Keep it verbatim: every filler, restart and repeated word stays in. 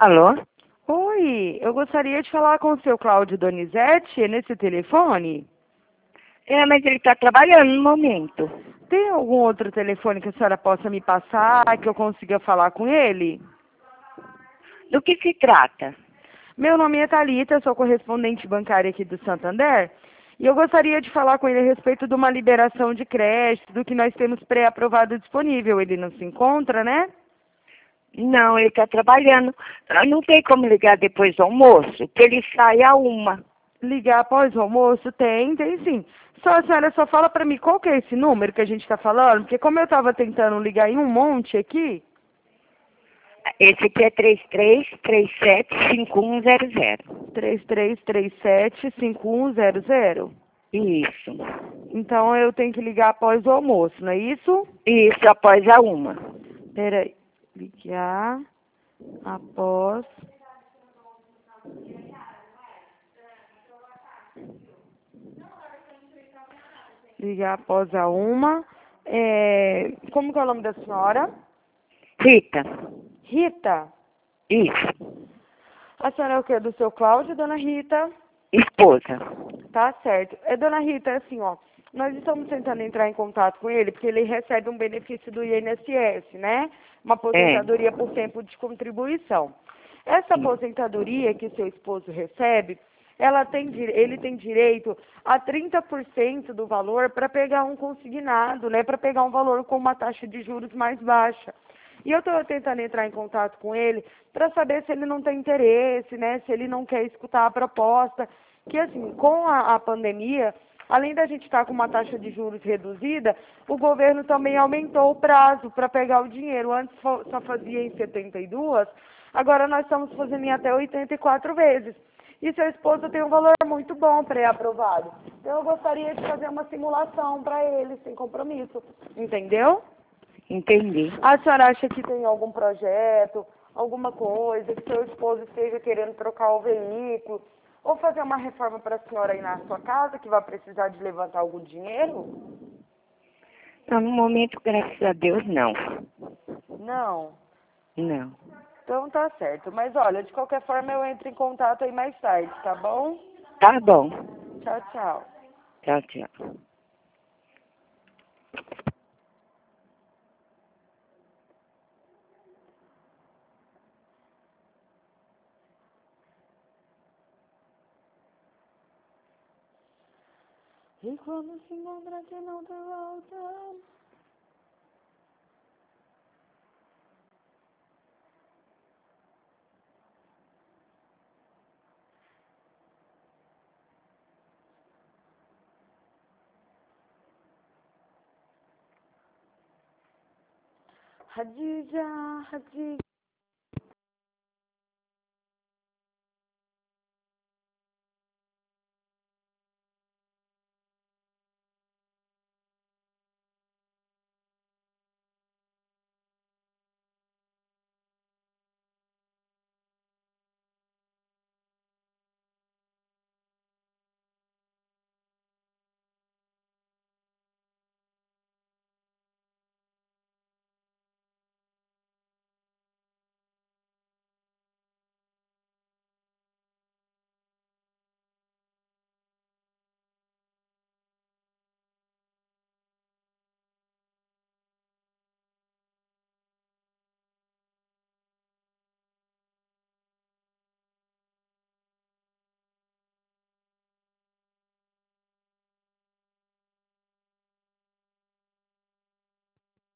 Alô? Oi, eu gostaria de falar com o seu Cláudio Donizete, é nesse telefone? É, mas ele está trabalhando no momento. Tem algum outro telefone que a senhora possa me passar, que eu consiga falar com ele? Do que se trata? Meu nome é Thalita, sou correspondente bancária aqui do Santander, e eu gostaria de falar com ele a respeito de uma liberação de crédito, do que nós temos pré-aprovado disponível. Ele não se encontra, né? Não, ele está trabalhando. Ah, não tem como ligar depois do almoço, que ele sai a uma. Ligar após o almoço? Tem, tem sim. Só a senhora só fala pra mim qual que é esse número que a gente está falando, porque como eu estava tentando ligar em um monte aqui. Esse aqui é três três três sete cinco um zero zero. três três três sete cinco um zero zero. Isso. Então eu tenho que ligar após o almoço, não é isso? Isso, após a uma. Peraí. Ligar após. Ligar após a uma. É... Como que é o nome da senhora? Rita. Rita. Isso. A senhora é o quê? Do seu Cláudio, dona Rita? Esposa. Tá certo. É, dona Rita, é assim, ó. Nós estamos tentando entrar em contato com ele porque ele recebe um benefício do I N S S, né? Uma É. aposentadoria por tempo de contribuição. Essa Sim. aposentadoria que seu esposo recebe, ela tem, di- ele tem direito a trinta por cento do valor para pegar um consignado, né? Para pegar um valor com uma taxa de juros mais baixa. E eu estou tentando entrar em contato com ele para saber se ele não tem interesse, né? Se ele não quer escutar a proposta. Que assim, com a, a pandemia, além da gente estar com uma taxa de juros reduzida, o governo também aumentou o prazo para pegar o dinheiro. Antes fo- só fazia em setenta e duas, agora nós estamos fazendo em até oitenta e quatro vezes. E seu esposo tem um valor muito bom pré-aprovado. Então eu gostaria de fazer uma simulação para ele, sem compromisso. Entendeu? Entendi. A senhora acha que tem algum projeto, alguma coisa, que seu esposo esteja querendo trocar o veículo, ou fazer uma reforma para a senhora aí na sua casa, que vai precisar de levantar algum dinheiro? Não, no momento, graças a Deus, não. Não. Não. Então tá certo. Mas olha, de qualquer forma eu entro em contato aí mais tarde, tá bom? Tá bom. Tchau, tchau. Tchau, tchau. E quando se encontra que não tá voltando. Hadija, Hadija.